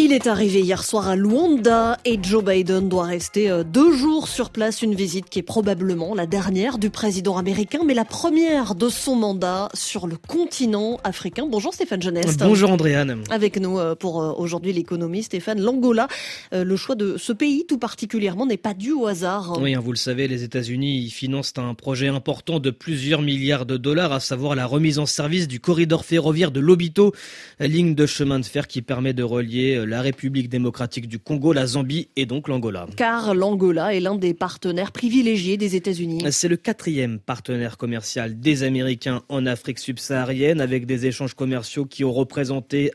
Il est arrivé hier soir à Luanda et Joe Biden doit rester 2 jours sur place. Une visite qui est probablement la dernière du président américain, mais la première de son mandat sur le continent africain. Bonjour Stéphane Genest. Bonjour Andréane. Avec nous pour aujourd'hui l'économie. Stéphane, l'Angola, le choix de ce pays tout particulièrement n'est pas dû au hasard. Oui, vous le savez, les États-Unis financent un projet important de plusieurs milliards de dollars, à savoir la remise en service du corridor ferroviaire de Lobito, ligne de chemin de fer qui permet de relier la République démocratique du Congo, la Zambie et donc l'Angola. Car l'Angola est l'un des partenaires privilégiés des États-Unis. C'est le 4e partenaire commercial des Américains en Afrique subsaharienne, avec des échanges commerciaux qui ont représenté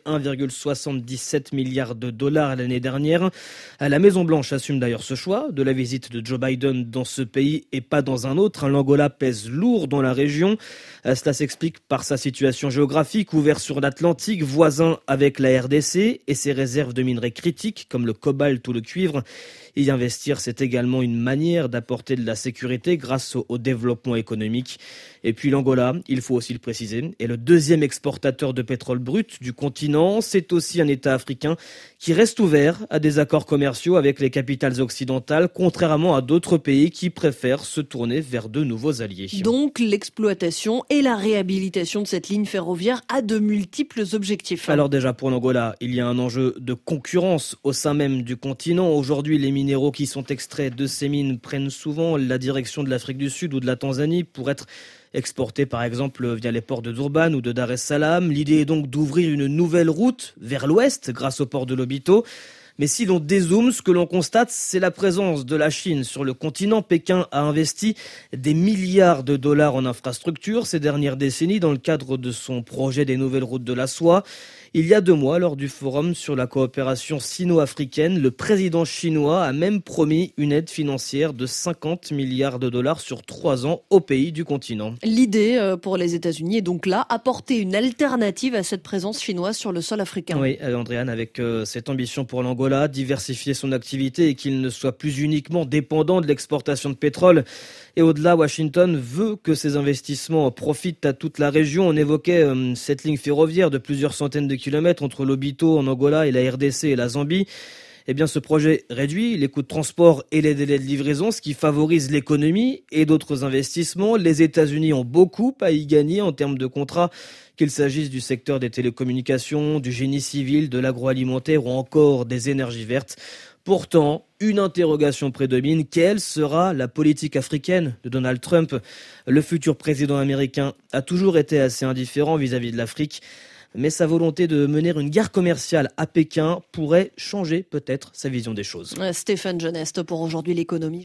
1,77 milliard de dollars l'année dernière. La Maison-Blanche assume d'ailleurs ce choix de la visite de Joe Biden dans ce pays et pas dans un autre. L'Angola pèse lourd dans la région. Cela s'explique par sa situation géographique, ouvert sur l'Atlantique, voisin avec la RDC et ses réserves de minerais critiques comme le cobalt ou le cuivre. Y investir, c'est également une manière d'apporter de la sécurité grâce au développement économique. Et puis l'Angola, il faut aussi le préciser, est le 2e exportateur de pétrole brut du continent. C'est aussi un État africain qui reste ouvert à des accords commerciaux avec les capitales occidentales, contrairement à d'autres pays qui préfèrent se tourner vers de nouveaux alliés. Donc l'exploitation et la réhabilitation de cette ligne ferroviaire a de multiples objectifs. Alors déjà pour l'Angola, il y a un enjeu de concurrence au sein même du continent. Aujourd'hui, les minéraux qui sont extraits de ces mines prennent souvent la direction de l'Afrique du Sud ou de la Tanzanie pour être exportés par exemple via les ports de Durban ou de Dar es Salaam. L'idée est donc d'ouvrir une nouvelle route vers l'ouest grâce au port de Lobito. Mais si l'on dézoome, ce que l'on constate, c'est la présence de la Chine sur le continent. Pékin a investi des milliards de dollars en infrastructures ces dernières décennies dans le cadre de son projet des nouvelles routes de la soie. Il y a 2 mois, lors du forum sur la coopération sino-africaine, le président chinois a même promis une aide financière de 50 milliards de dollars sur 3 ans aux pays du continent. L'idée pour les États-Unis est donc là, apporter une alternative à cette présence chinoise sur le sol africain. Oui, Andréane, avec cette ambition pour l'Angola, diversifier son activité et qu'il ne soit plus uniquement dépendant de l'exportation de pétrole. Et au-delà, Washington veut que ces investissements profitent à toute la région. On évoquait cette ligne ferroviaire de plusieurs centaines de kilomètres entre Lobito en Angola et la RDC et la Zambie. Eh bien, ce projet réduit les coûts de transport et les délais de livraison, ce qui favorise l'économie et d'autres investissements. Les États-Unis ont beaucoup à y gagner en termes de contrats, qu'il s'agisse du secteur des télécommunications, du génie civil, de l'agroalimentaire ou encore des énergies vertes. Pourtant, une interrogation prédomine. Quelle sera la politique africaine de Donald Trump ? Le futur président américain a toujours été assez indifférent vis-à-vis de l'Afrique. Mais sa volonté de mener une guerre commerciale à Pékin pourrait changer peut-être sa vision des choses. Stéphane Genest pour aujourd'hui l'économie.